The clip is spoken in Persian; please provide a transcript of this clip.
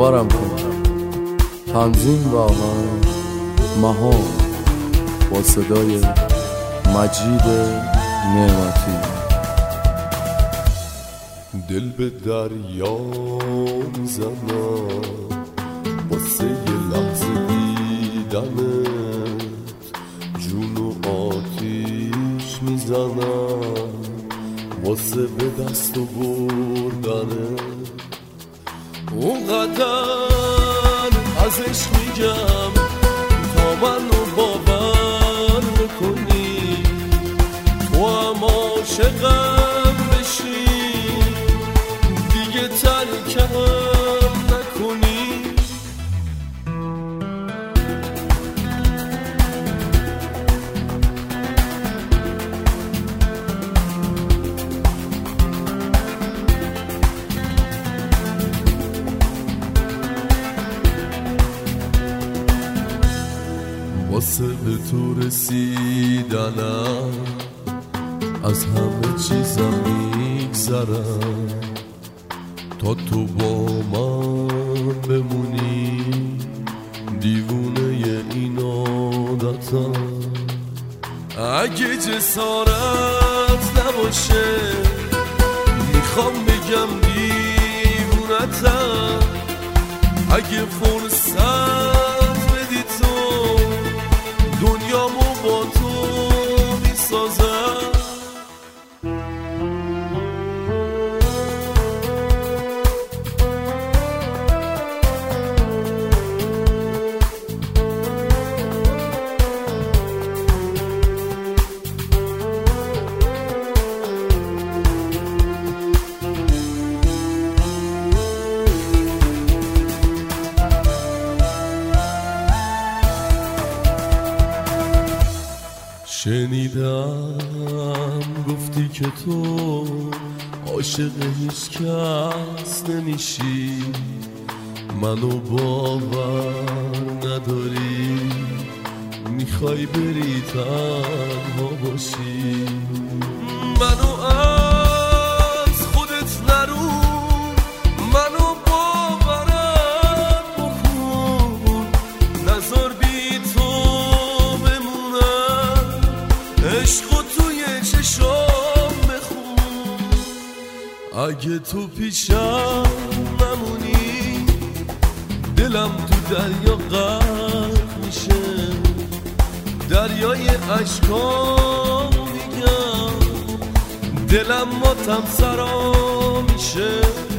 باورم کن. تنظیم و آهنگ مهار با صدای مجید نعمتی. دل به دریا میزنم واسه یه لحظه دیدنت، جون و آتیش میزنم واسه به دست و بردنت. اونقدر ازش میگم تا منو باور بکنی، تو هم عاشقم بشی دیگه ترکم نکنی. واسه به تو رسیدنم از همه چیزم میگذرم، تا تو با من بمونی دیوونه این عادتم. اگه جسارت نباشه میخوام بگم دیوونتم، اگه فرصت بدی تو دنیامو با تو میسازم. شنیدم گفتی که تو عاشق هیچ کس نمیشی، منو باور نداری، میخوای بری تنها باشی. منو از خودت نرو، منو باورم بکن، نذار بی تو بمونم، عشقو توی چشام بخون. اگه تو پیشم نمونی دلم تو دریا غرق میشه، دریای عشقام میگم دلم ماتم سرا میشه.